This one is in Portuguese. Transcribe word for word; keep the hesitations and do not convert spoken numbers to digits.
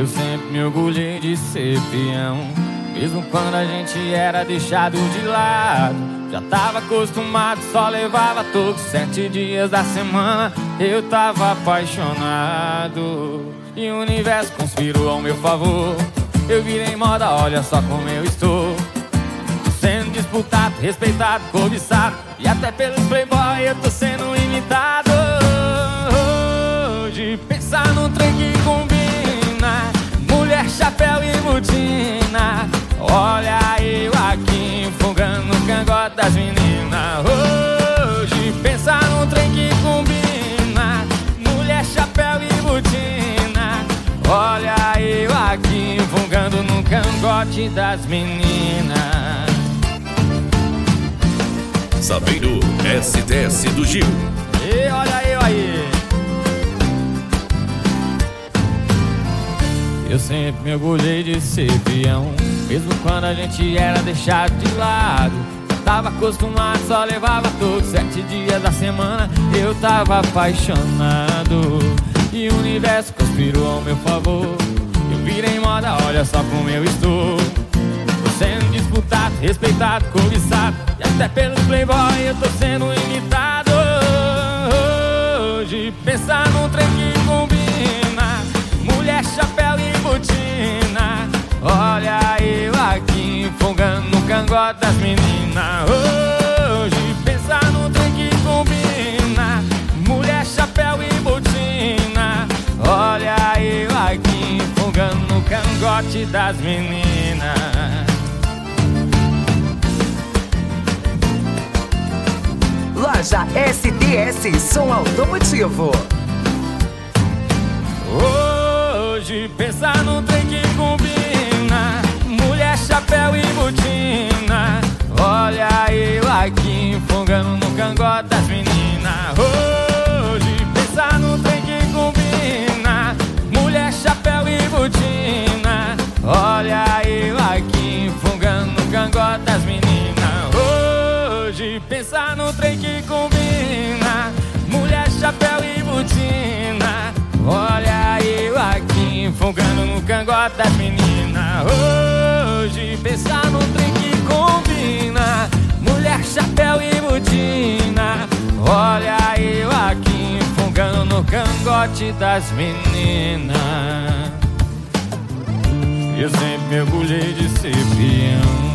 Eu sempre me orgulhei de ser peão, mesmo quando a gente era deixado de lado. Já tava acostumado, só levava todos sete dias da semana. Eu tava apaixonado e o universo conspirou ao meu favor. Eu virei moda, olha só como eu estou, sendo disputado, respeitado, cobiçado, e até pelos playboy eu tô sendo imitado. Hoje pensar num trem que combina mulher, chapéu e botina. Olha eu aqui enfogando no cangote das meninas. Hoje pensar num trem que combina mulher, chapéu e botina. Olha eu aqui enfogando no cangote das meninas. Saveiro S D S do Gil. E olha eu aí. Eu sempre me orgulhei de ser peão, mesmo quando a gente era deixado de lado. Tava acostumado, só levava todos sete dias da semana. Eu tava apaixonado e o universo conspirou ao meu favor. Eu virei moda, olha só como eu estou, tô sendo disputado, respeitado, cobiçado, e até pelos playboy eu tô sendo imitado. Hoje pensar num trem que combina mulher, chapéu e botina. Olha eu aqui enfogando no cangote das meninas. Hoje pensar num trem que combina mulher, chapéu e botina. Olha eu aqui enfogando no cangote das meninas. Loja S T S Som Automotivo. Hoje pensar no trem que combina mulher, chapéu e botina. Olha eu aqui enfogando no cangote das meninas. Hoje pensar no trem que combina mulher, chapéu e botina. Olha eu aqui enfogando no cangote das meninas. Hoje pensar no trem que combina mulher, chapéu e botina. Olha eu aqui enfogando no cangote das meninas. Hoje pensar no trem que combina mulher, chapéu e botina. Olha eu aqui enfogando no cangote das meninas. Eu sempre me orgulhei de ser peão.